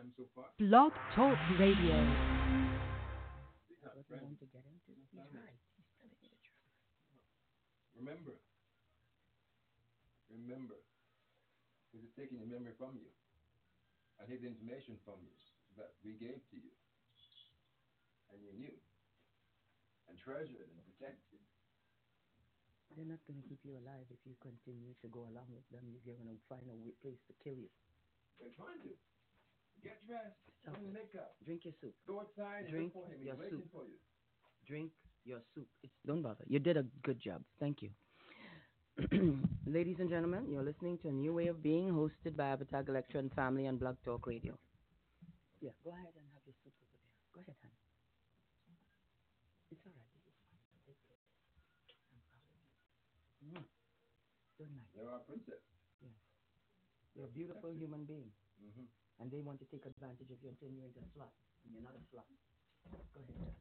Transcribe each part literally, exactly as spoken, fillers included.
Blog Talk Radio. What we want to get into. He's right. He's telling you the truth. Remember, remember, this is taking the memory from you and his information from you that we gave to you and you knew and treasured and protected. They're not going to keep you alive if you continue to go along with them. You're going to find a way- place to kill you. They're trying to. Get dressed, Stop put on it. makeup, Drink your soup. go outside and Drink look for him. He's your waiting soup. for you. Drink your soup. It's, don't bother. You did a good job. Thank you. Ladies and gentlemen, you're listening to A New Way of Being, hosted by Avatar Electra and Family on Blog Talk Radio. Yeah, go ahead and have your soup over there. Go ahead, honey. It's all right. It's fine. It's good. Mm. Good night. You're our princess. Yes. You're a beautiful human being. Mm-hmm. And they want to take advantage of you until you're into a slut. And you're not a slut. Go ahead, darling.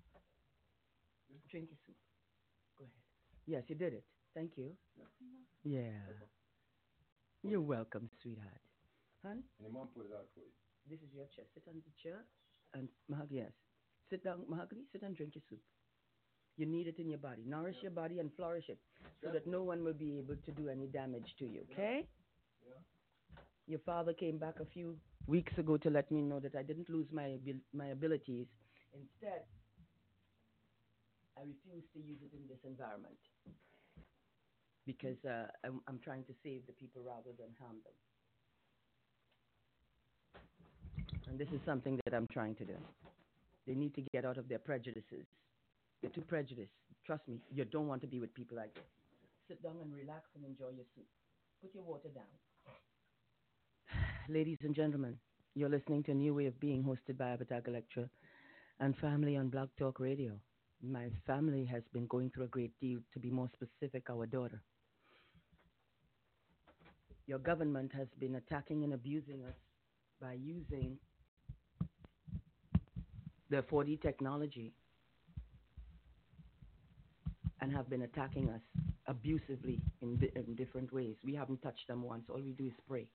Drink your soup. Go ahead. Yes, you did it. Thank you. Yeah. You're welcome, sweetheart. Hon, And your mom put it out for you. this is your chair. Sit on the chair. And, Mahogany, yes. Sit down, Mahogany. Sit and drink your soup. You need it in your body. Nourish your body and flourish it so that no one will be able to do any damage to you, okay? Yeah. Your father came back a few weeks ago to let me know that I didn't lose my abil- my abilities. Instead, I refuse to use it in this environment because uh, I'm, I'm trying to save the people rather than harm them. And this is something that I'm trying to do. They need to get out of their prejudices. They're too prejudiced. Trust me, you don't want to be with people like this. Sit down and relax and enjoy your soup. Put your water down. Ladies and gentlemen, you're listening to A New Way of Being, hosted by Avatar Electra and Family on Blog Talk Radio. My family has been going through a great deal. To be more specific, our daughter. Your government has been attacking and abusing us by using the four D technology and have been attacking us abusively in, di- in different ways. We haven't touched them once. All we do is pray.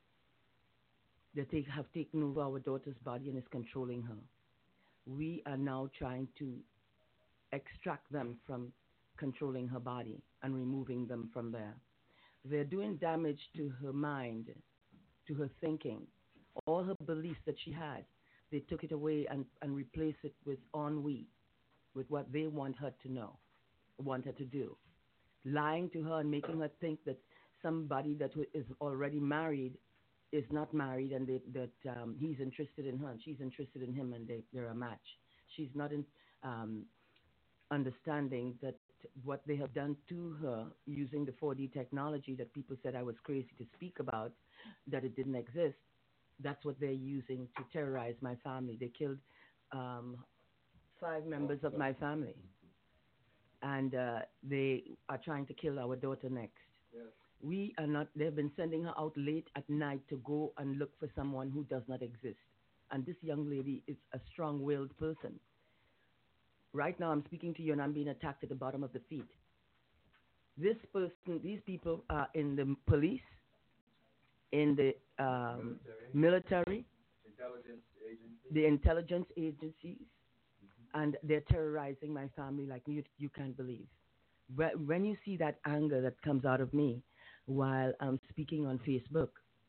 They take, have taken over our daughter's body and is controlling her. We are now trying to extract them from controlling her body and removing them from there. They're doing damage to her mind, to her thinking, all her beliefs that she had. They took it away and, and replaced it with ennui, with what they want her to know, want her to do. Lying to her and making her think that somebody that w- is already married is not married and they, that um, he's interested in her and she's interested in him and they, they're a match. She's not in, um, understanding that what they have done to her using the four D technology that people said I was crazy to speak about, that it didn't exist, that's what they're using to terrorize my family. They killed um, five members of my family. And uh, they are trying to kill our daughter next. Yes. We are not, they've been sending her out late at night to go and look for someone who does not exist. And this young lady is a strong-willed person. Right now I'm speaking to you and I'm being attacked at the bottom of the feet. This person, these people are in the police, in the um, military, Intelligence agency. the intelligence agencies, and they're terrorizing my family like you, you can't believe. Wh- When you see that anger that comes out of me while I'm speaking on Facebook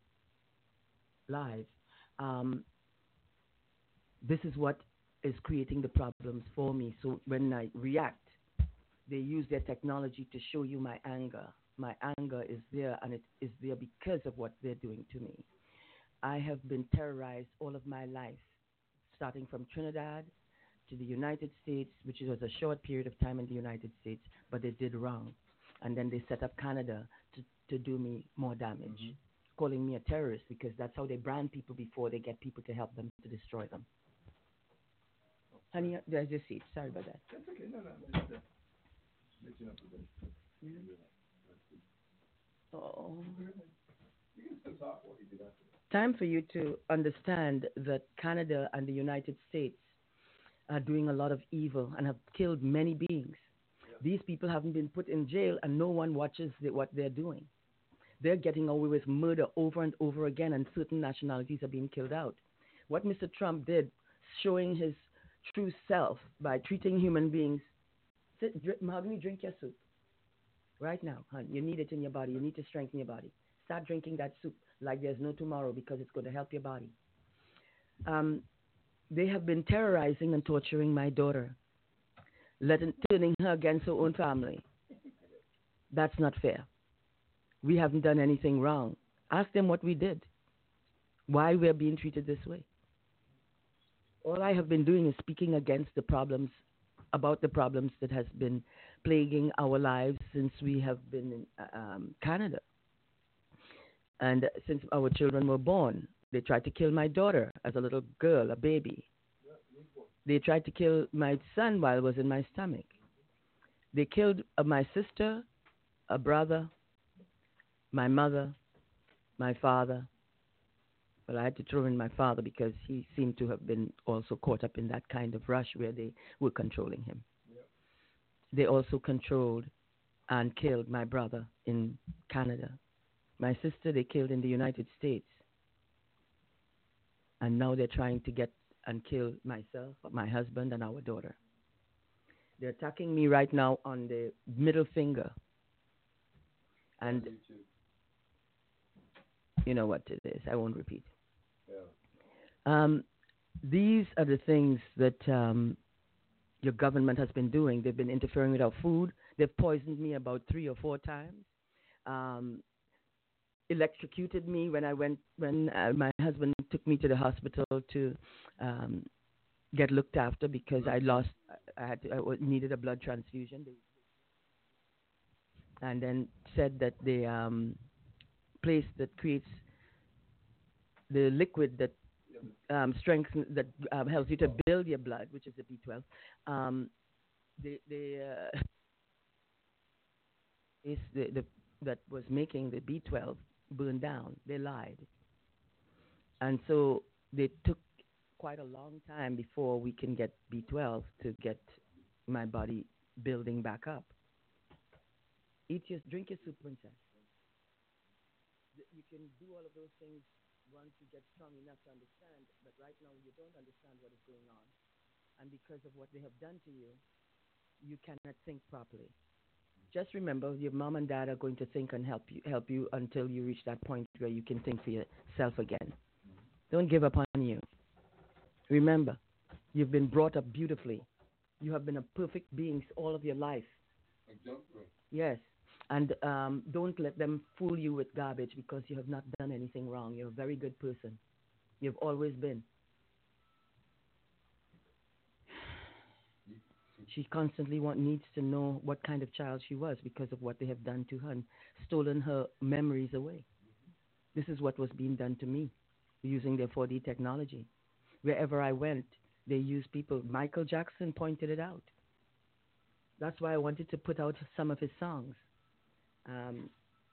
Live, um, this is what is creating the problems for me. So when I react, they use their technology to show you my anger. My anger is there, and it is there because of what they're doing to me. I have been terrorized all of my life, starting from Trinidad to the United States, which was a short period of time in the United States, but they did wrong. And then they set up Canada to, to do me more damage, Mm-hmm. calling me a terrorist because that's how they brand people before they get people to help them to destroy them. Honey, there's your seat. Sorry about that. That's okay. No, no. I'm just uh, mixing up a bit. Oh. You can still talk what you did after that. Time for you to understand that Canada and the United States are doing a lot of evil and have killed many beings. Yeah. These people haven't been put in jail and no one watches the, what they're doing. They're getting away with murder over and over again and certain nationalities are being killed out. What Mister Trump did, showing his true self by treating human beings. Sit, drink, Mahogany, drink your soup right now, hon. You need it in your body. You need to strengthen your body. Start drinking that soup like there's no tomorrow because it's going to help your body. Um, they have been terrorizing and torturing my daughter, letting, turning her against her own family. That's not fair. We haven't done anything wrong. Ask them what we did, why we're being treated this way. All I have been doing is speaking against the problems, about the problems that has been plaguing our lives since we have been in um, Canada. And since our children were born, they tried to kill my daughter as a little girl, a baby. They tried to kill my son while I was in my stomach. They killed uh, my sister, a brother, my mother, my father. Well, I had to throw in my father because he seemed to have been also caught up in that kind of rush where they were controlling him. Yep. They also controlled and killed my brother in Canada. My sister they killed in the United States. And now they're trying to get and kill myself, my husband, and our daughter. They're attacking me right now on the middle finger. And you know what it is. I won't repeat. Yeah. Um, these are the things that um, your government has been doing. They've been interfering with our food. They've poisoned me about three or four times. Um, electrocuted me when I went when uh, my husband took me to the hospital to um, get looked after because I lost. I had to, I needed a blood transfusion. And then said that the um, place that creates the liquid that um, strengthens, that um, helps you to build your blood, which is the B twelve, um, the, the, uh, is the, the, that was making the B twelve burn down. They lied. And so they took quite a long time before we can get B twelve to get my body building back up. Eat your, drink your soup, princess. You can do all of those things once you get strong enough to understand, but right now you don't understand what is going on. And because of what they have done to you, you cannot think properly. Just remember, your mom and dad are going to think and help you, help you until you reach that point where you can think for yourself again. Don't give up on you. Remember, you've been brought up beautifully. You have been a perfect being all of your life. Exactly. Yes. And um, don't let them fool you with garbage because you have not done anything wrong. You're a very good person. You've always been. She constantly want, needs to know what kind of child she was because of what they have done to her and stolen her memories away. This is what was being done to me using their four D technology. Wherever I went, they used people. Michael Jackson pointed it out. That's why I wanted to put out some of his songs. Um,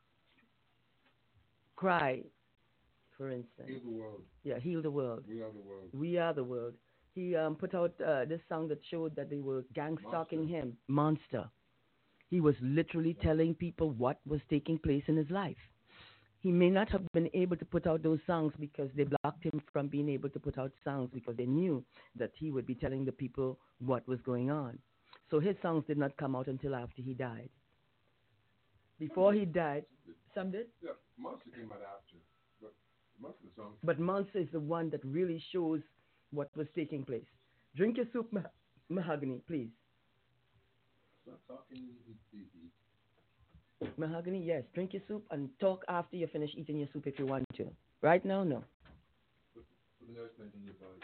Cry, for instance. Heal the world. Yeah, Heal the World. We are the world. We are the world. He um, put out uh, this song that showed that they were gang stalking him, Monster. He was literally telling people what was taking place in his life. He may not have been able to put out those songs because they blocked him from being able to put out songs because they knew that he would be telling the people what was going on. So his songs did not come out until after he died. Before he died, some did? Yeah, Monster came out after. But most of the songs. But Monster is the one that really shows what was taking place. Drink your soup, ma- Mahogany, please. Stop talking, easy, easy. Mahogany, yes. Drink your soup and talk after you finish eating your soup if you want to. Right now, no. Put, put the nourishment in your body.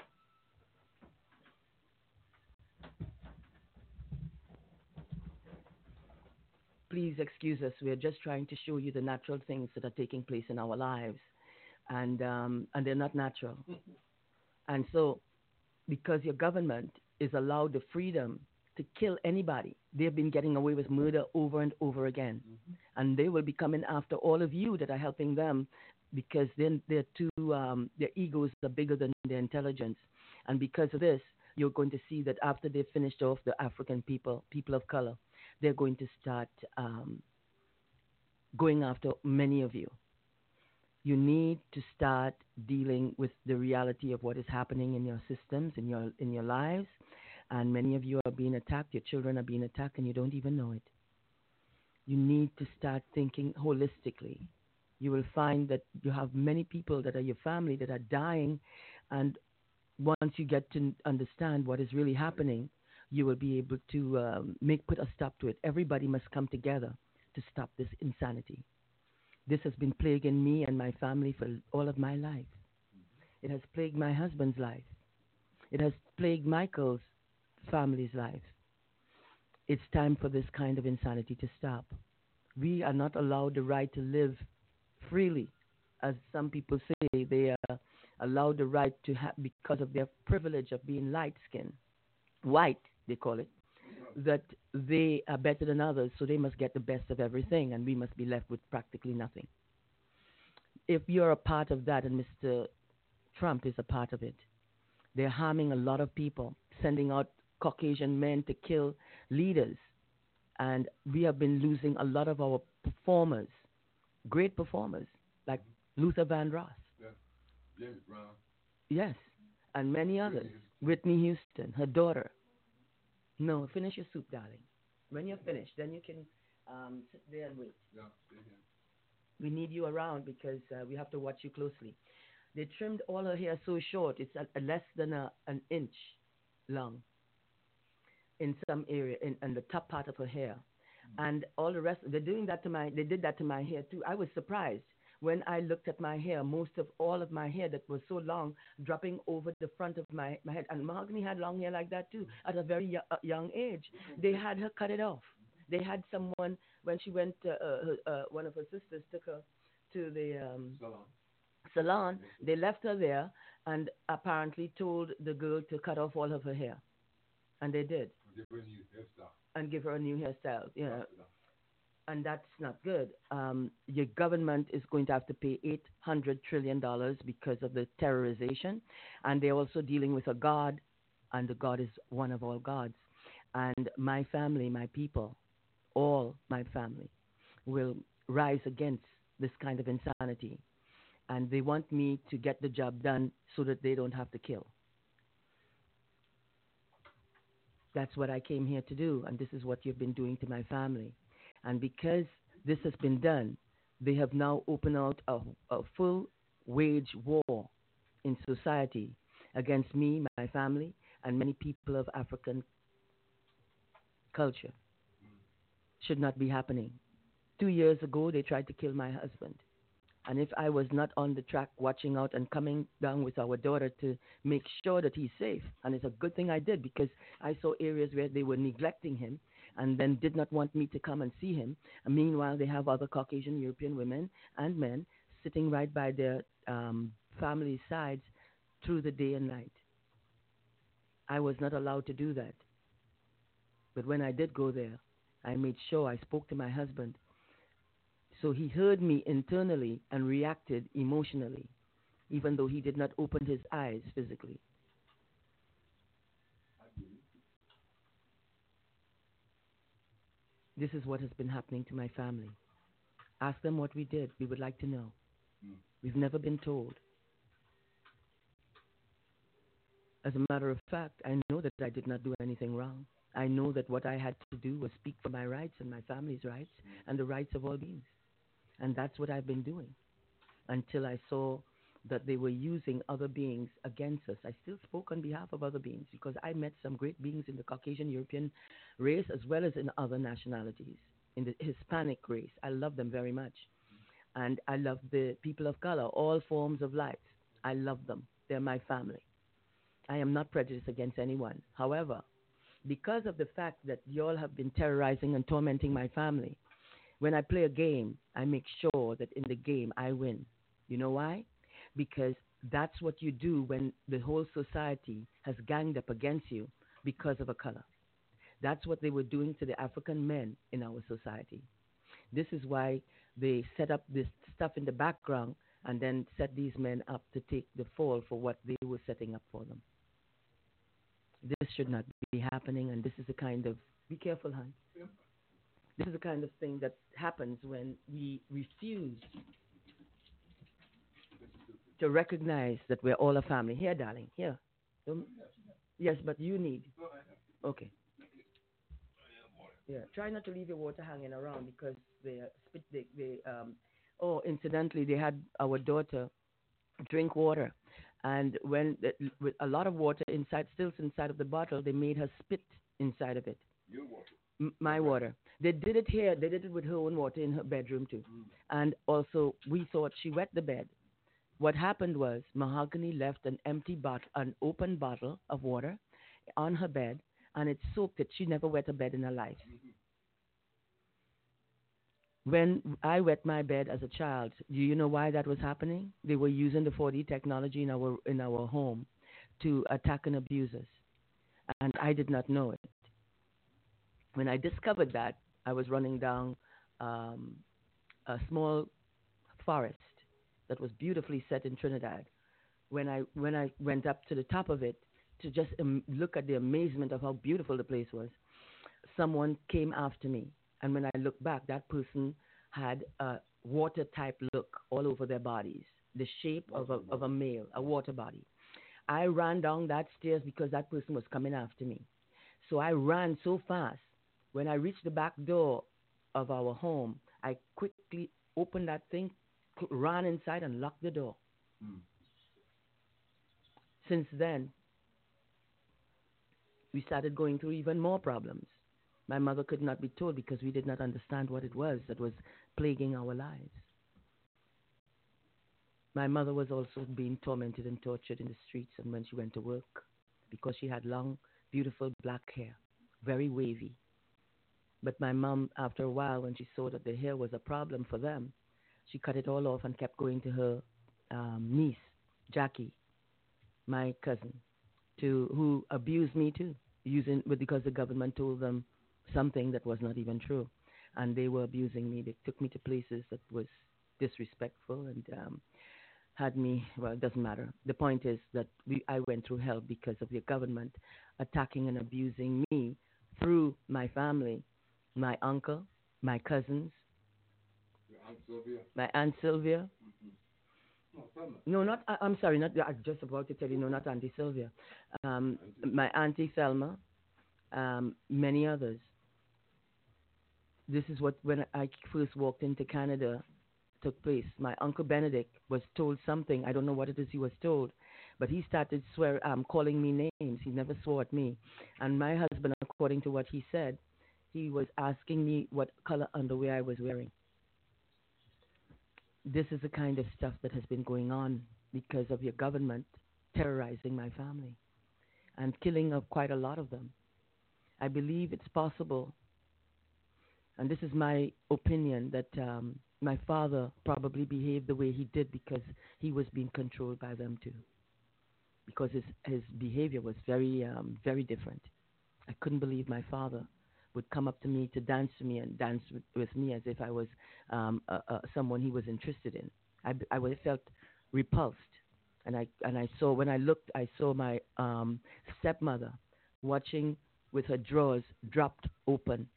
Please excuse us. We're just trying to show you the natural things that are taking place in our lives. And, um, and they're not natural. And so, because your government is allowed the freedom to kill anybody, they've been getting away with murder over and over again. Mm-hmm. And they will be coming after all of you that are helping them because then they're too, um, their egos are bigger than their intelligence. And because of this, you're going to see that after they've finished off the African people, people of color, they're going to start um, going after many of you. You need to start dealing with the reality of what is happening in your systems, in your in your lives, and many of you are being attacked. Your children are being attacked, and you don't even know it. You need to start thinking holistically. You will find that you have many people that are your family that are dying, and once you get to understand what is really happening, you will be able to um, make put a stop to it. Everybody must come together to stop this insanity. This has been plaguing me and my family for all of my life. It has plagued my husband's life. It has plagued Michael's family's life. It's time for this kind of insanity to stop. We are not allowed the right to live freely, as some people say. They are allowed the right to have, because of their privilege of being light-skinned, white, they call it, that they are better than others, so they must get the best of everything, and we must be left with practically nothing. If you're a part of that, and Mister Trump is a part of it, they're harming a lot of people, sending out Caucasian men to kill leaders, and we have been losing a lot of our performers, great performers, like Luther Vandross. Yeah. James Brown. Yes, and many others. Whitney Whitney Houston, her daughter. No, finish your soup, darling. When you're finished, then you can um, sit there and wait. Yeah, stay here. We need you around because uh, we have to watch you closely. They trimmed all her hair so short, it's a, a less than a, an inch long in some area, in, in the top part of her hair. Mm-hmm. And all the rest, they're doing that to my, they did that to my hair too. I was surprised when I looked at my hair, most of all of my hair that was so long, dropping over the front of my, my head. And Mahogany had long hair like that too, at a very y- uh, young age. They had her cut it off. They had someone, when she went, uh, uh, uh, one of her sisters took her to the um, Salon. salon. They left her there and apparently told the girl to cut off all of her hair. And they did. Give her a new hairstyle. And give her a new hairstyle, you know. And that's not good. Um, your government is going to have to pay eight hundred trillion dollars because of the terrorization. And they're also dealing with a God, and the God is one of all gods. And my family, my people, all my family will rise against this kind of insanity. And they want me to get the job done so that they don't have to kill. That's what I came here to do, and this is what you've been doing to my family. And because this has been done, they have now opened out a, a full wage war in society against me, my family, and many people of African culture. Should not be happening. Two years ago, they tried to kill my husband. And if I was not on the track watching out and coming down with our daughter to make sure that he's safe, and it's a good thing I did because I saw areas where they were neglecting him and then did not want me to come and see him. And meanwhile, they have other Caucasian European women and men sitting right by their um, family sides through the day and night. I was not allowed to do that. But when I did go there, I made sure I spoke to my husband. So he heard me internally and reacted emotionally, even though he did not open his eyes physically. This is what has been happening to my family. Ask them what we did. We would like to know. Mm. We've never been told. As a matter of fact, I know that I did not do anything wrong. I know that what I had to do was speak for my rights and my family's rights mm. and the rights of all beings. And that's what I've been doing until I saw that they were using other beings against us. I still spoke on behalf of other beings because I met some great beings in the Caucasian European race as well as in other nationalities, in the Hispanic race. I love them very much. And I love the people of color, all forms of life. I love them. They're my family. I am not prejudiced against anyone. However, because of the fact that you all have been terrorizing and tormenting my family, when I play a game, I make sure that in the game I win. You know why? Because that's what you do when the whole society has ganged up against you because of a color. That's what they were doing to the African men in our society. This is why they set up this stuff in the background and then set these men up to take the fall for what they were setting up for them. This should not be happening, and this is the kind of, be careful, hon. Yeah. This is the kind of thing that happens when we refuse to recognize that we're all a family. Here, darling, here. Don't, yes, but you need. Okay. Yeah, try not to leave your water hanging around because they uh, spit. They, they um. Oh, incidentally, they had our daughter drink water, and when the, with a lot of water inside, still inside of the bottle, they made her spit inside of it. Your water. M- my water. They did it here. They did it with her own water in her bedroom too, Mm. and also we thought she wet the bed. What happened was Mahogany left an empty bottle, an open bottle of water, on her bed, and it soaked it. She never wet a bed in her life. When I wet my bed as a child, do you know why that was happening? They were using the four D technology in our in our home to attack and abuse us, and I did not know it. When I discovered that, I was running down um, a small forest that was beautifully set in Trinidad. When I when I went up to the top of it to just um, look at the amazement of how beautiful the place was, someone came after me, and when I looked back, that person had a water type look all over their bodies, the shape of a of a male, a water body. I ran down that stairs because that person was coming after me. So I ran so fast. When I reached the back door of our home, I quickly opened that thing, cl- ran inside, and locked the door. Mm. Since then, we started going through even more problems. My mother could not be told because we did not understand what it was that was plaguing our lives. My mother was also being tormented and tortured in the streets and when she went to work because she had long, beautiful black hair, very wavy. But my mom, after a while, when she saw that the hair was a problem for them, she cut it all off and kept going to her um, niece, Jackie, my cousin, to who abused me too, using but because the government told them something that was not even true, and they were abusing me. They took me to places that was disrespectful and um, had me. Well, it doesn't matter. The point is that we I went through hell because of the government attacking and abusing me through my family, my uncle, my cousins, Your Aunt Sylvia. my aunt Sylvia. No, Selma. No, not. I, I'm sorry. Not. I'm just about to tell you. No, not Auntie Sylvia. Um, Auntie. my auntie Thelma. Um, many others. This is what when I first walked into Canada took place. My uncle Benedict was told something. I don't know what it is he was told, but he started swear, um, calling me names. He never swore at me. And my husband, according to what he said, he was asking me what color underwear I was wearing. This is the kind of stuff that has been going on because of your government terrorizing my family and killing of quite a lot of them. I believe it's possible, and this is my opinion, that um, my father probably behaved the way he did because he was being controlled by them too. Because his his behavior was very um, very different. I couldn't believe my father would come up to me to dance to me and dance with, with me as if I was um, uh, uh, someone he was interested in. I, b- I was- felt repulsed, and I and I saw when I looked, I saw my um, stepmother watching with her drawers dropped open.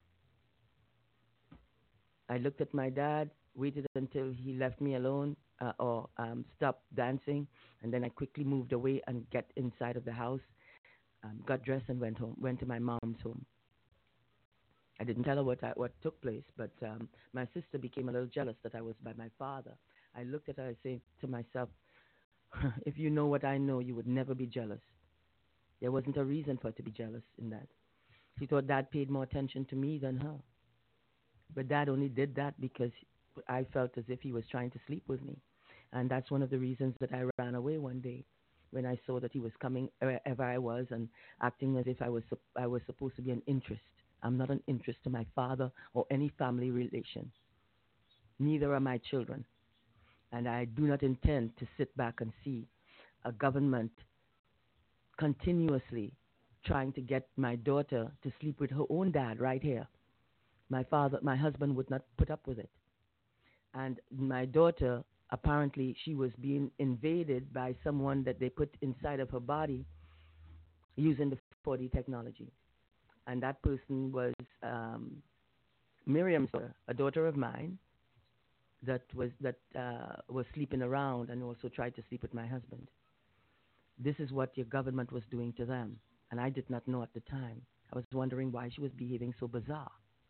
I looked at my dad, waited until he left me alone uh, or um, stopped dancing, and then I quickly moved away and get inside of the house, um, got dressed and went home. Went to my mom's home. I didn't tell her what I, what took place, but um, my sister became a little jealous that I was by my father. I looked at her, I said to myself, if you know what I know, you would never be jealous. There wasn't a reason for her to be jealous in that. She thought Dad paid more attention to me than her. But Dad only did that because I felt as if he was trying to sleep with me. And that's one of the reasons that I ran away one day when I saw that he was coming wherever I was and acting as if I was sup- I was supposed to be an interest. I'm not an interest to my father or any family relation. Neither are my children. And I do not intend to sit back and see a government continuously trying to get my daughter to sleep with her own dad right here. My father, my husband would not put up with it. And my daughter, apparently, she was being invaded by someone that they put inside of her body using the four D technology. And that person was um, Miriam's daughter, a daughter of mine, that was that uh, was sleeping around and also tried to sleep with my husband. This is what your government was doing to them, and I did not know at the time. I was wondering why she was behaving so bizarre.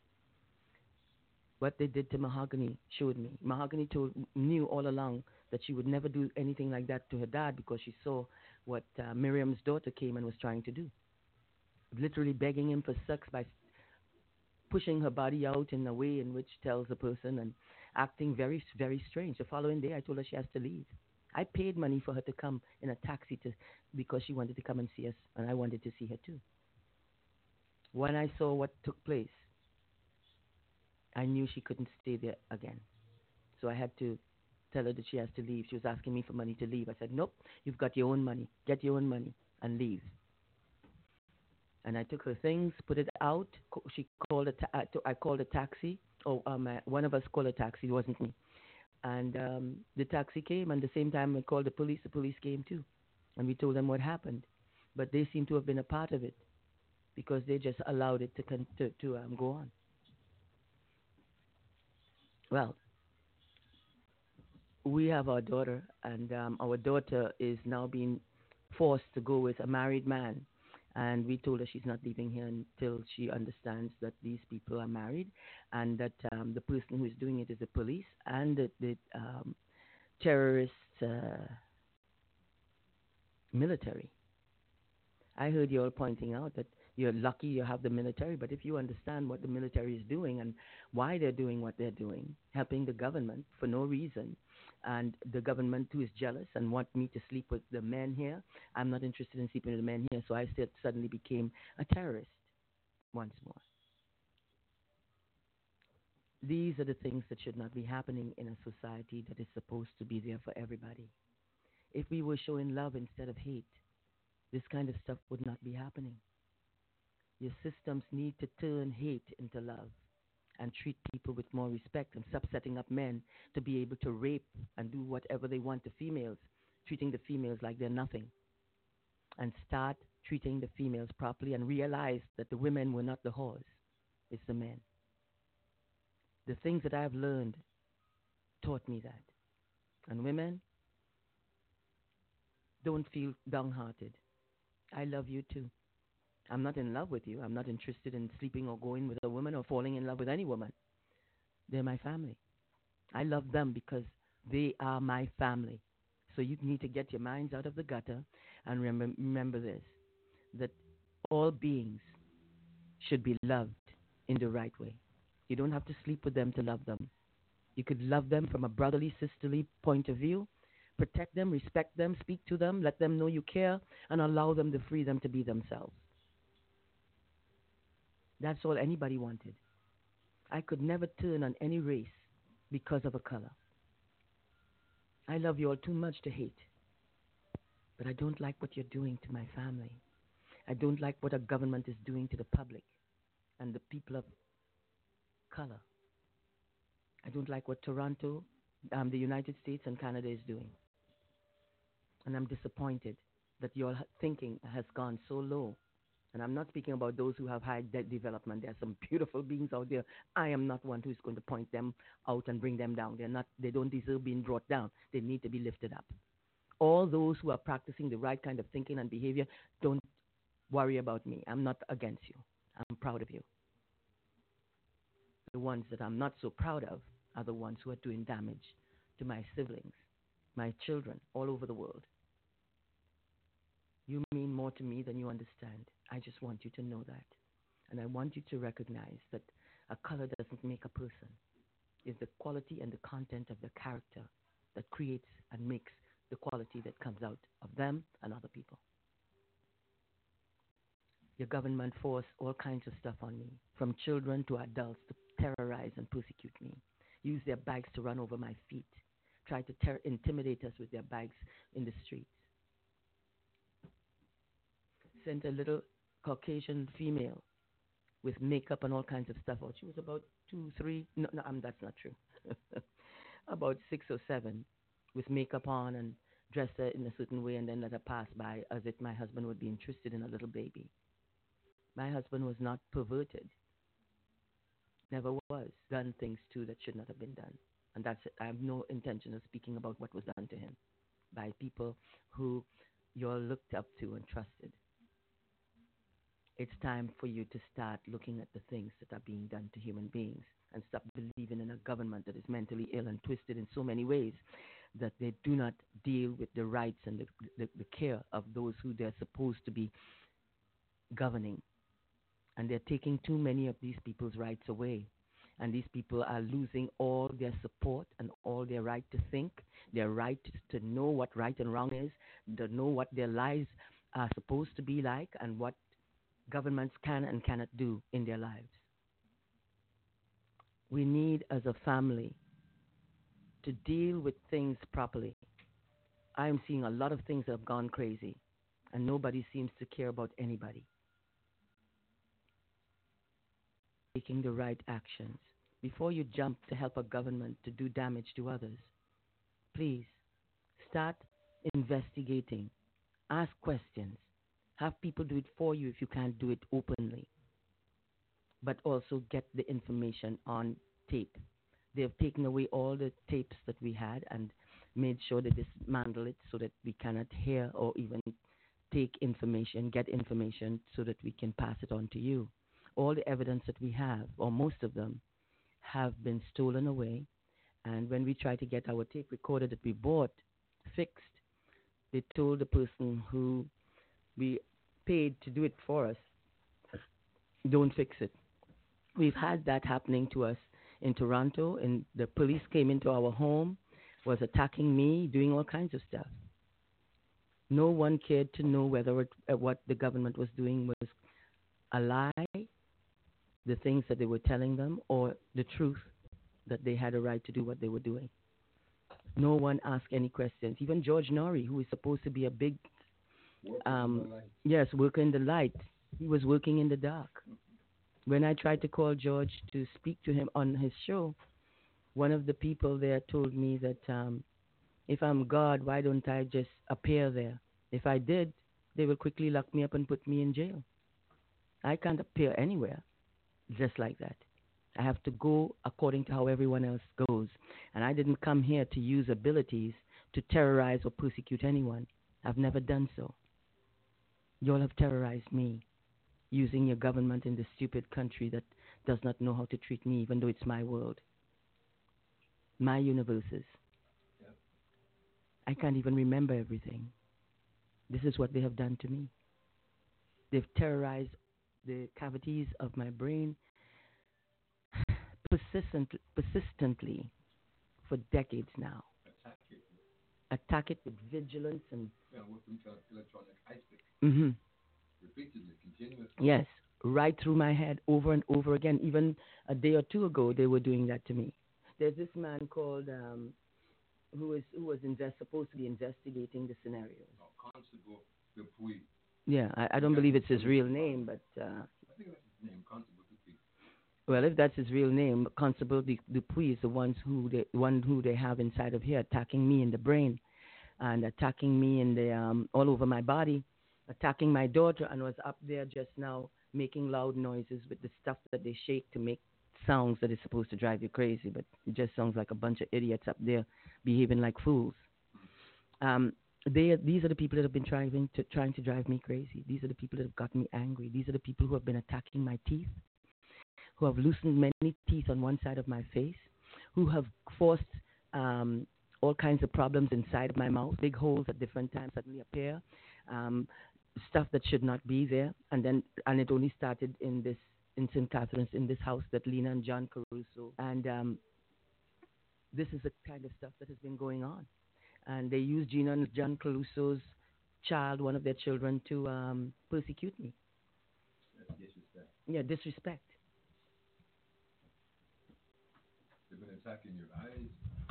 What they did to Mahogany showed me. Mahogany told, knew all along that she would never do anything like that to her dad because she saw what uh, Miriam's daughter came and was trying to do, literally begging him for sex by pushing her body out in a way in which tells a person and acting very, very strange. The following day, I told her she has to leave. I paid money for her to come in a taxi to because she wanted to come and see us, and I wanted to see her too. When I saw what took place, I knew she couldn't stay there again. So I had to tell her that she has to leave. She was asking me for money to leave. I said, nope, you've got your own money. Get your own money and leave. And I took her things, put it out. She called a ta- I called a taxi. Oh, um, uh, one of us called a taxi. It wasn't me. And um, the taxi came, and the same time I called the police. The police came too. And we told them what happened. But they seem to have been a part of it because they just allowed it to, con- to, to um, go on. Well, we have our daughter, and um, our daughter is now being forced to go with a married man. And we told her she's not leaving here until she understands that these people are married and that um, the person who is doing it is the police and that the um, terrorist uh, military. I heard you all pointing out that you're lucky you have the military, but if you understand what the military is doing and why they're doing what they're doing, helping the government for no reason, and the government who is jealous and want me to sleep with the men here, I'm not interested in sleeping with the men here, so I said, suddenly became a terrorist once more. These are the things that should not be happening in a society that is supposed to be there for everybody. If we were showing love instead of hate, this kind of stuff would not be happening. Your systems need to turn hate into love and treat people with more respect and stop setting up men to be able to rape and do whatever they want to females, treating the females like they're nothing. And start treating the females properly and realize that the women were not the whores, it's the men. The things that I've learned taught me that. And women, don't feel downhearted. I love you too. I'm not in love with you. I'm not interested in sleeping or going with a woman or falling in love with any woman. They're my family. I love them because they are my family. So you need to get your minds out of the gutter and remember, remember this, that all beings should be loved in the right way. You don't have to sleep with them to love them. You could love them from a brotherly, sisterly point of view, protect them, respect them, speak to them, let them know you care, and allow them the freedom to be themselves. That's all anybody wanted. I could never turn on any race because of a color. I love you all too much to hate. But I don't like what you're doing to my family. I don't like what our government is doing to the public and the people of color. I don't like what Toronto, um, the United States, and Canada is doing. And I'm disappointed that your thinking has gone so low. And I'm not speaking about those who have high de- development. There are some beautiful beings out there. I am not one who's going to point them out and bring them down. They're not. They don't deserve being brought down. They need to be lifted up. All those who are practicing the right kind of thinking and behavior, don't worry about me. I'm not against you. I'm proud of you. The ones that I'm not so proud of are the ones who are doing damage to my siblings, my children, all over the world. You mean more to me than you understand. I just want you to know that. And I want you to recognize that a color doesn't make a person. It's the quality and the content of the character that creates and makes the quality that comes out of them and other people. Your government forced all kinds of stuff on me, from children to adults, to terrorize and persecute me. Use their bags to run over my feet. Try to ter- intimidate us with their bags in the streets. Sent a little Caucasian female with makeup and all kinds of stuff out. She was about two, three. No, no, um, that's not true. About six or seven, with makeup on and dressed her in a certain way, and then let her pass by as if my husband would be interested in a little baby. My husband was not perverted. Never was. Done things too that should not have been done. And that's it. I have no intention of speaking about what was done to him by people who you all looked up to and trusted. It's time for you to start looking at the things that are being done to human beings and stop believing in a government that is mentally ill and twisted in so many ways that they do not deal with the rights and the, the, the care of those who they're supposed to be governing. And they're taking too many of these people's rights away. And these people are losing all their support and all their right to think, their right to know what right and wrong is, to know what their lives are supposed to be like and what governments can and cannot do in their lives. We need, as a family, to deal with things properly. I'm seeing a lot of things that have gone crazy, and nobody seems to care about anybody. Taking the right actions. Before you jump to help a government to do damage to others, please start investigating. Ask questions. Have people do it for you if you can't do it openly. But also get the information on tape. They have taken away all the tapes that we had and made sure they dismantle it so that we cannot hear or even take information, get information so that we can pass it on to you. All the evidence that we have, or most of them, have been stolen away. And when we try to get our tape recorder that we bought fixed, they told the person who we paid to do it for us, don't fix it. We've had that happening to us in Toronto, and the police came into our home, was attacking me, doing all kinds of stuff. No one cared to know whether it, uh, what the government was doing was a lie, the things that they were telling them, or the truth that they had a right to do what they were doing. No one asked any questions. Even George Norrie, who is supposed to be a big, um, yes, worker in the light, he was working in the dark. When I tried to call George to speak to him on his show, one of the people there told me that um, if I'm God, why don't I just appear there? If I did, they will quickly lock me up and put me in jail. I can't appear anywhere just like that. I have to go according to how everyone else goes. And I didn't come here to use abilities to terrorize or persecute anyone. I've never done so. You all have terrorized me, using your government in this stupid country that does not know how to treat me, even though it's my world, my universes. Yep. I can't even remember everything. This is what they have done to me. They've terrorized the cavities of my brain persistent, persistently for decades now. Attack it. Attack it with vigilance and... Yeah, with electronic ice pick. Mm-hmm. Repeatedly, continuously. Yes, right through my head, over and over again. Even a day or two ago, they were doing that to me. There's this man called, um, who is who was invest, supposed to be investigating the scenarios. Oh, Constable Dupuy. Yeah, I, I don't believe it's his real name, but... Uh, I think that's his name, Constable Dupuy. Well, if that's his real name, Constable Dupuy is the ones who they, one who they have inside of here, attacking me in the brain and attacking me in the um, all over my body, attacking my daughter, and was up there just now making loud noises with the stuff that they shake to make sounds that is supposed to drive you crazy, but it just sounds like a bunch of idiots up there behaving like fools. Um, they, these are the people that have been trying to, trying to drive me crazy. These are the people that have gotten me angry. These are the people who have been attacking my teeth, who have loosened many teeth on one side of my face, who have forced um, all kinds of problems inside of my mouth. Big holes at different times suddenly appear, um, stuff that should not be there. And then, and it only started in this, in Saint Catharines, in this house that Lena and John Caruso. And um, this is the kind of stuff that has been going on. And they used Gina and John Caruso's child, one of their children, to um, persecute me. That's disrespect. Yeah, disrespect. They've been attacking your eyes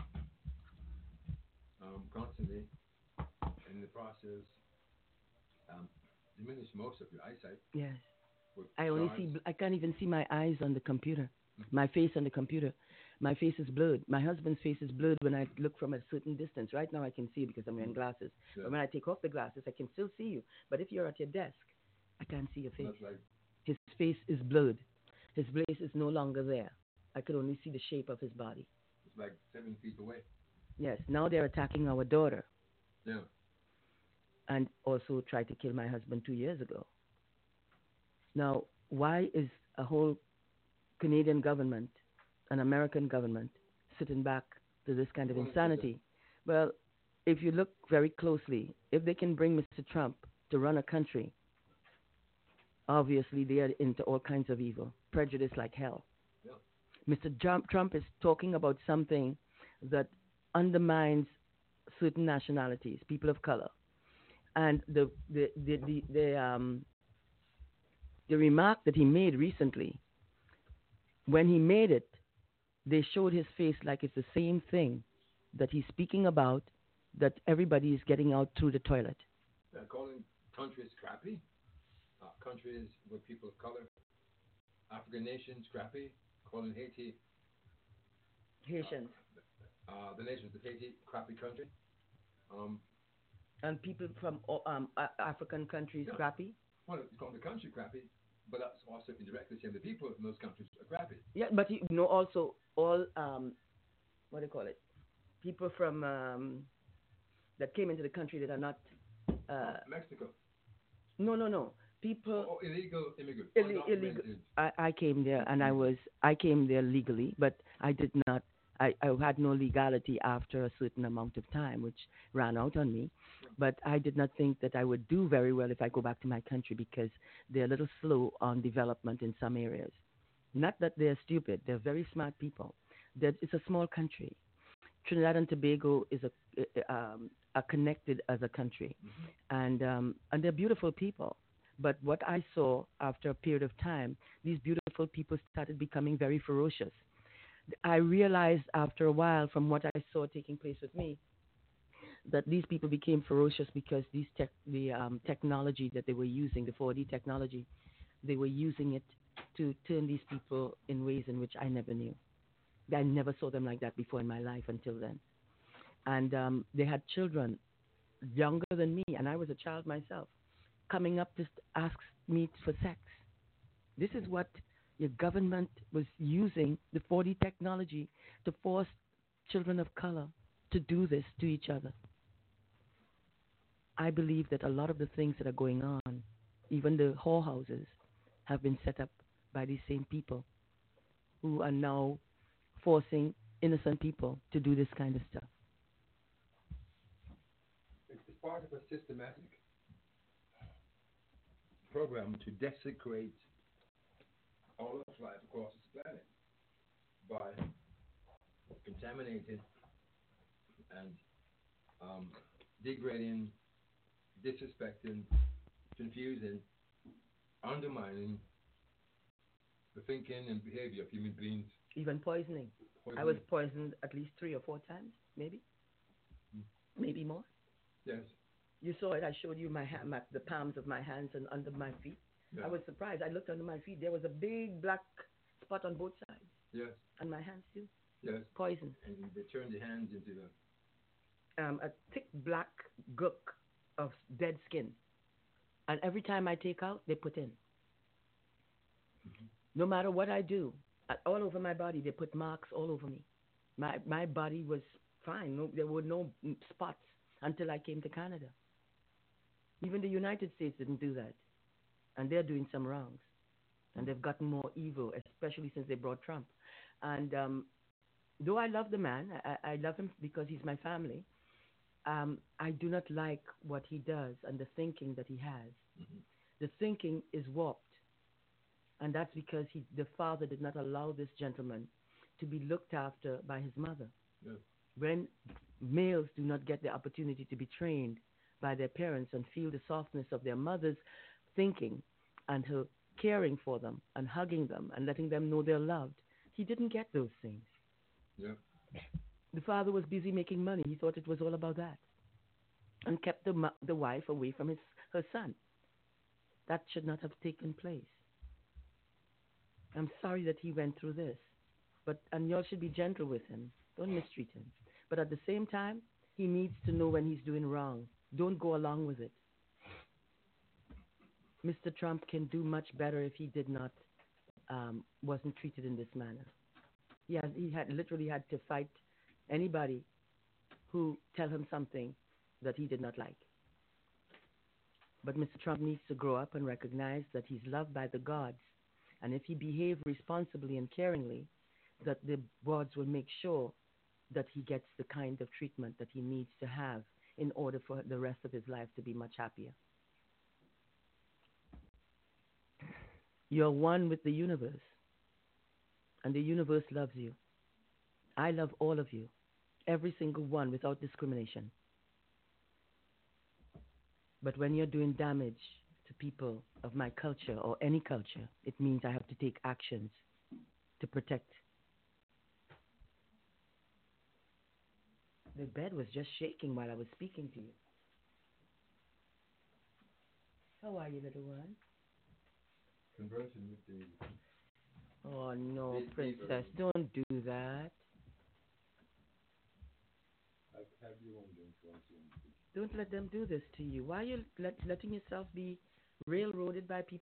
um, constantly. In the process, um, diminish most of your eyesight. Yes. I only jars. see, bl- I can't even see my eyes on the computer, Mm-hmm. my face on the computer. My face is blurred. My husband's face is blurred when I look from a certain distance. Right now I can see because I'm wearing glasses. Yeah. But when I take off the glasses, I can still see you. But if you're at your desk, I can't see your face. That's like, His face is blurred. His face is no longer there. I could only see the shape of his body. like seven feet away. Yes, now they're attacking our daughter Yeah. and also tried to kill my husband two years ago. Now, why is a whole Canadian government, an American government, sitting back to this kind of insanity? Well, if you look very closely, if they can bring Mister Trump to run a country, obviously they are into all kinds of evil, prejudice like hell. Yeah. Mister Trump, Trump is talking about something that undermines certain nationalities, people of color, and the the the the, the um the remark that he made recently, when he made it, they showed his face like it's the same thing that he's speaking about, that everybody is getting out through the toilet. They're calling countries crappy. Uh, countries with people of color, African nations crappy. Calling Haiti, Haitians. Uh, uh, the nations of Haiti, crappy country. Um, and people from o- um, A- African countries Yeah. crappy. well, it's called the country crappy, but that's also indirectly saying the people in those countries are crappy. Yeah, but you know also all um, what do you call it? People from um, that came into the country that are not. Uh, Mexico. no, no, no. People. Oh, illegal immigrants. Illi- illegal. I, I came there and I was I came there legally, but I did not. I, I had no legality after a certain amount of time, which ran out on me. But I did not think that I would do very well if I go back to my country because they're a little slow on development in some areas. Not that they're stupid; they're very smart people. That it's a small country. Trinidad and Tobago is a um, are connected as a country, and um, and they're beautiful people. But what I saw after a period of time, these beautiful people started becoming very ferocious. I realized after a while, from what I saw taking place with me, that these people became ferocious because these tech, the um, technology that they were using, the four D technology, they were using it to turn these people in ways in which I never knew. I never saw them like that before in my life until then. And um, they had children younger than me, and I was a child myself, coming up to ask me for sex. This is what your government was using, the four D technology, to force children of color to do this to each other. I believe that a lot of the things that are going on, even the whorehouses, have been set up by these same people who are now forcing innocent people to do this kind of stuff. It's part of a systematic program to desecrate all of life across this planet by contaminating and um, degrading, disrespecting, confusing, undermining the thinking and behavior of human beings. Even poisoning. Poisoning. I was poisoned at least three or four times, maybe, Mm. maybe more. Yes. You saw it. I showed you my, ha- my the palms of my hands and under my feet. Yeah. I was surprised. I looked under my feet. There was a big black spot on both sides. Yes. And my hands too. Yes. Poison. And they turn the hands into the. Um, a thick black gook of dead skin. And every time I take out, they put in. Mm-hmm. No matter what I do, all over my body, they put marks all over me. My my body was fine. No, there were no spots until I came to Canada. Even the United States didn't do that. And they're doing some wrongs. And they've gotten more evil, especially since they brought Trump. And um, though I love the man, I, I love him because he's my family, um, I do not like what he does and the thinking that he has. Mm-hmm. The thinking is warped. And that's because he, the father did not allow this gentleman to be looked after by his mother. Yes. When males do not get the opportunity to be trained by their parents and feel the softness of their mother's thinking and her caring for them and hugging them and letting them know they're loved, he didn't get those things. Yeah. The father was busy making money. He thought it was all about that and kept the, the wife away from his, her son. That should not have taken place. I'm sorry that he went through this, but and y'all should be gentle with him. Don't mistreat him. But at the same time, he needs to know when he's doing wrong. Don't go along with it. Mister Trump can do much better if he did not, um, wasn't treated in this manner. He had, he had literally had to fight anybody who tell him something that he did not like. But Mister Trump needs to grow up and recognize that he's loved by the gods. And if he behaves responsibly and caringly, that the gods will make sure that he gets the kind of treatment that he needs to have in order for the rest of his life to be much happier. You're one with the universe, and the universe loves you. I love all of you, every single one without discrimination. But when you're doing damage to people of my culture or any culture, it means I have to take actions to protect. The bed was just shaking while I was speaking to you. How are you, little one? Conversing with the... Oh, no, Big princess, fever. don't do that. I've had you on drink once in the... Don't let them do this to you. Why are you let, letting yourself be railroaded by people?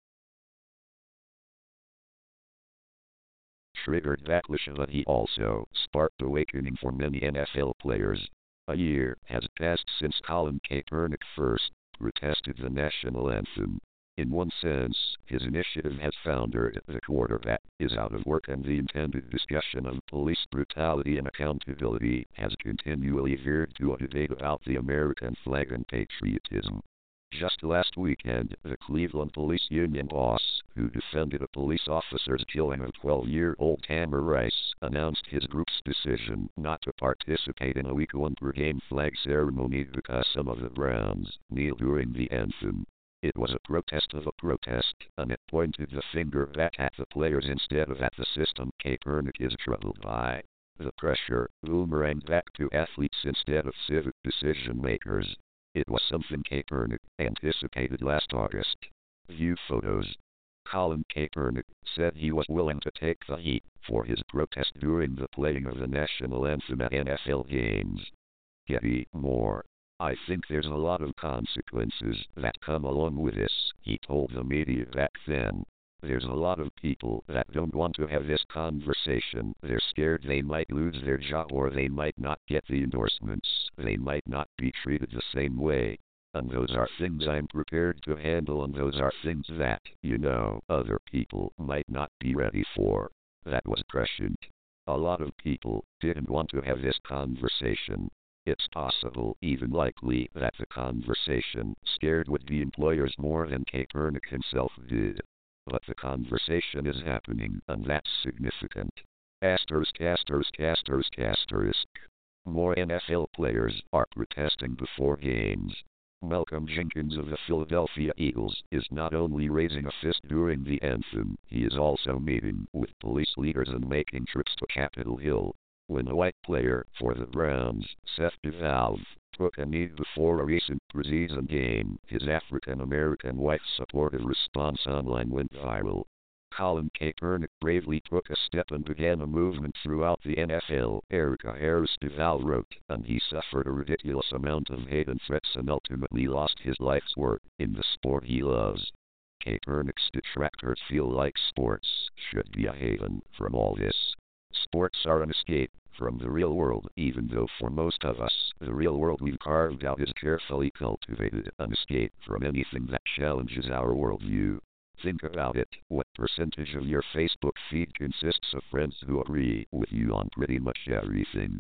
Triggered backlash, but he also sparked awakening for many N F L players. A year has passed since Colin Kaepernick first protested the national anthem. In one sense, his initiative has foundered the quarterback is out of work, and the intended discussion of police brutality and accountability has continually veered to a debate about the American flag and patriotism. Just last weekend, the Cleveland Police Union boss, who defended a police officer's killing of twelve-year-old Tamir Rice, announced his group's decision not to participate in a week one per-game flag ceremony because some of the Browns kneeled during the anthem. It was a protest of a protest, and it pointed the finger back at the players instead of at the system Kaepernick is troubled by. The pressure boomeranged back to athletes instead of civic decision-makers. It was something Kaepernick anticipated last August. View photos. Colin Kaepernick said he was willing to take the heat for his protest during the playing of the national anthem at N F L games. Getty Moore. I think there's a lot of consequences that come along with this, he told the media back then. There's a lot of people that don't want to have this conversation. They're scared they might lose their job, or they might not get the endorsements. They might not be treated the same way. And those are things I'm prepared to handle, and those are things that, you know, other people might not be ready for. That was prescient. A lot of people didn't want to have this conversation. It's possible, even likely, that the conversation scared would-be employers more than Kaepernick himself did. But the conversation is happening, and that's significant. Asterisk, asterisk, asterisk, asterisk. More N F L players are protesting before games. Malcolm Jenkins of the Philadelphia Eagles is not only raising a fist during the anthem, he is also meeting with police leaders and making trips to Capitol Hill. When a white player for the Browns, Seth DeValve, took a knee before a recent preseason game, his African-American wife's supportive response online went viral. Colin Kaepernick bravely took a step and began a movement throughout the N F L, Erica Harris DeVal wrote, and he suffered a ridiculous amount of hate and threats and ultimately lost his life's work in the sport he loves. Kaepernick's detractors feel like sports should be a haven from all this. Sports are an escape from the real world, even though for most of us, the real world we've carved out is carefully cultivated, an escape from anything that challenges our worldview. Think about it, what percentage of your Facebook feed consists of friends who agree with you on pretty much everything?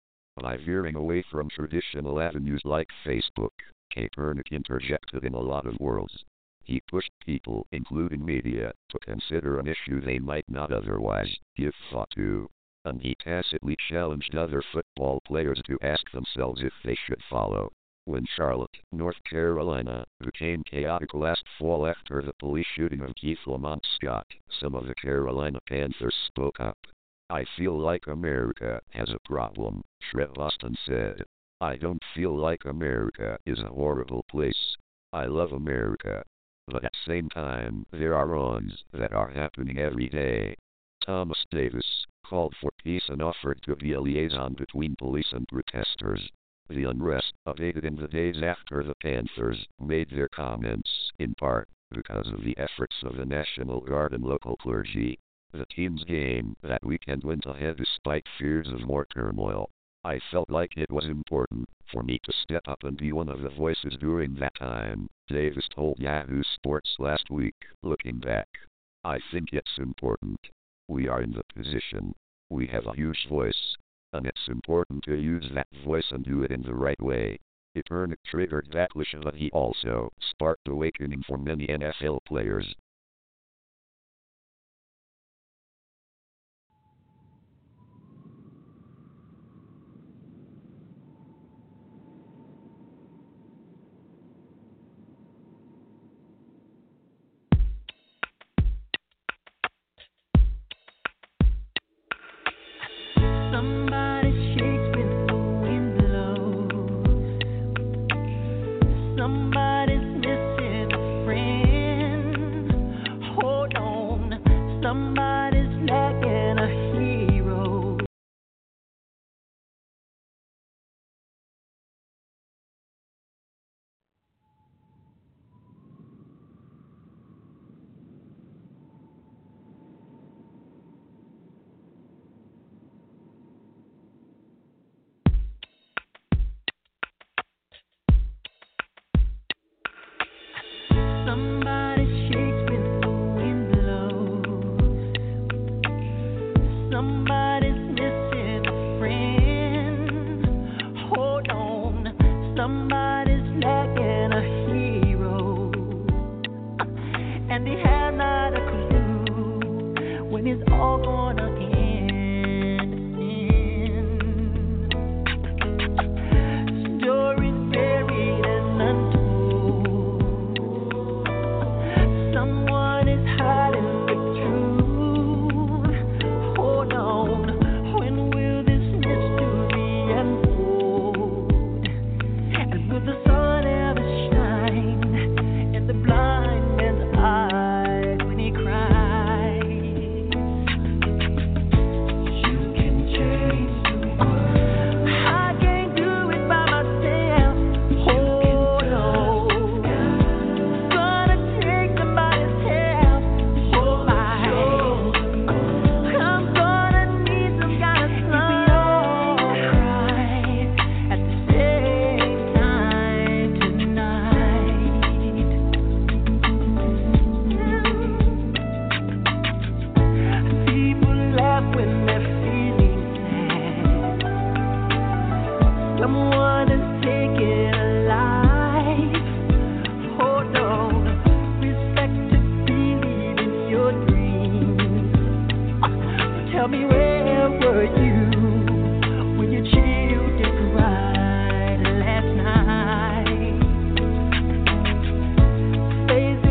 By veering away from traditional avenues like Facebook, Kaepernick interjected in a lot of worlds. He pushed people, including media, to consider an issue they might not otherwise give thought to. And he tacitly challenged other football players to ask themselves if they should follow. When Charlotte, North Carolina, became chaotic last fall after the police shooting of Keith Lamont Scott, some of the Carolina Panthers spoke up. I feel like America has a problem, Trev Austin said. I don't feel like America is a horrible place. I love America. But at the same time, there are wrongs that are happening every day. Thomas Davis called for peace and offered to be a liaison between police and protesters. The unrest abated in the days after the Panthers made their comments, in part because of the efforts of the National Guard and local clergy. The team's game that weekend went ahead despite fears of more turmoil. I felt like it was important for me to step up and be one of the voices during that time, Davis told Yahoo Sports last week. Looking back, I think it's important. We are in the position. We have a huge voice, and it's important to use that voice and do it in the right way. Eternic triggered backlash, but he also sparked awakening for many N F L players. Somebody shakes when the wind blows. Somebody's missing a friend. Hold on. Somebody's lacking a hero. Somebody shakes when the wind blows. Somebody's missing a friend. Hold on. Somebody's lacking a hero. And he had not a clue when it's all gonna end. Stories buried and untold. Someone is hiding the truth. Hold on, when will this mystery unfold? And will the sun ever shine in the blind man's eyes when he cries? You can change the world. I can't do it by myself. Hold on. Gonna take somebody's help. Hold my hand. I'm gonna need some kind of sun. We all cry at the same time tonight. People laugh when they're feeling sad. Someone is taken alive. Hold on, respect to believe in your dreams. Tell me, where were you when your children cried last night? Faces